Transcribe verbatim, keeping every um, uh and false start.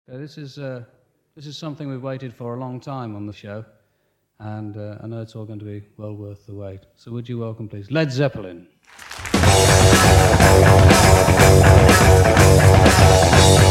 Uh, this is uh, this is something we've waited for a long time on the show, and uh, I know it's all going to be well worth the wait. So would you welcome, please, Led Zeppelin.